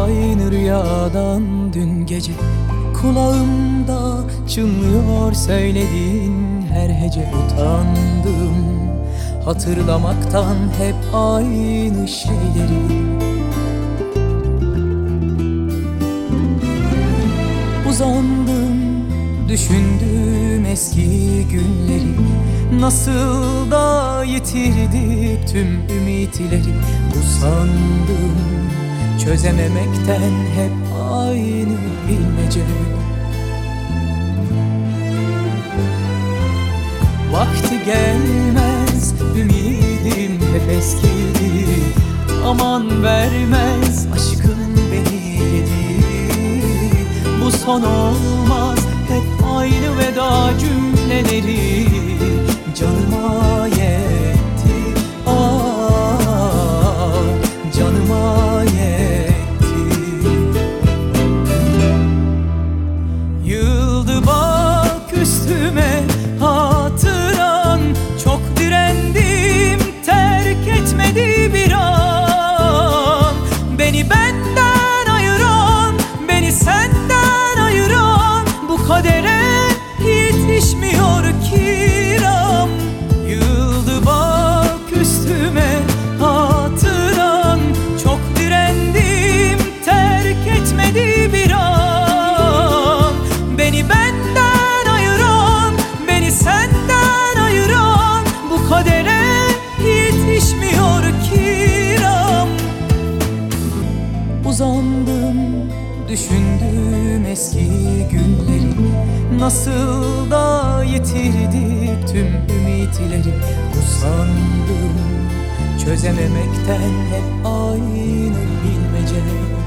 aynı rüyadan dün gece. Kulağımda çınlıyor söylediğin her hece. Utandım hatırlamaktan hep aynı şeyleri. Uzandım, düşündüm eski günleri. Nasıl da yitirdik tüm ümitleri. Usandım çözememekten hep aynı bilmece. Vakti gelmez, ümidim hep eskidi. Aman vermez, aşkın beni yedi. Bu son olmaz, hep aynı veda cümleleri. Canıma yetti, ah canıma yetti. Yıldı bak üstüme hatıran. Çok direndim, terk etmedi bir an. Beni benden ayıran, beni senden ayıran bu kadere yetişmiyor kiram. Yıldı bak üstüme hatıran. Çok direndim, terk etmedi bir an. Beni benden ayıran, beni senden ayıran bu kadere yetişmiyor kiram. Uzandım, düşündüm eski günleri. Nasıl da yitirdik tüm ümitleri. Usandım çözememekten hep aynı bilmece.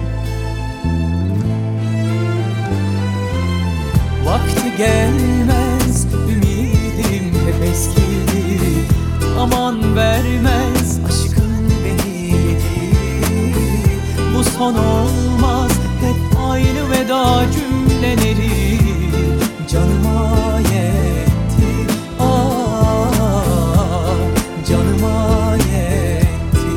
Vakti gelmez, ümidim hep eskidi. Aman vermez, aşkın beni yedi. Bu son olmaz, hep aynı veda cümleleri. Canıma yetti, ah canıma yetti.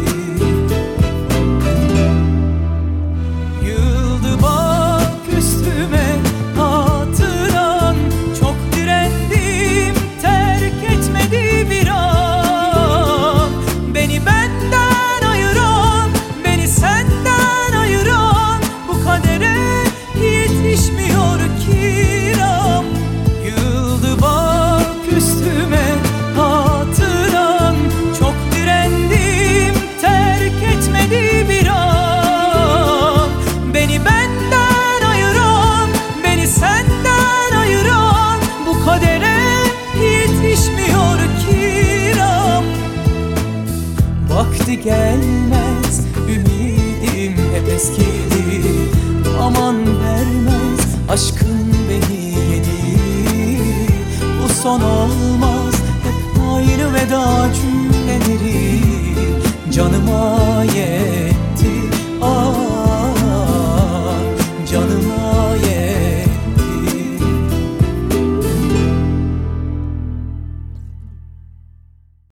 Yıldı bak üstüme hatıran. Çok direndim, terk etmedi bir an. Beni benden ayıran, beni senden ayıran bu kadere yetişmiyor kiram. Yıldı bak üstüme hatıran. Çok direndim, terk etmedi bir an. Beni benden ayıran, beni senden ayıran bu kadere yetişmiyor kiram. Vakti gelmez, ümidim hep eskidi. Aman vermez, aşkın beni yedi. Bu son olmaz,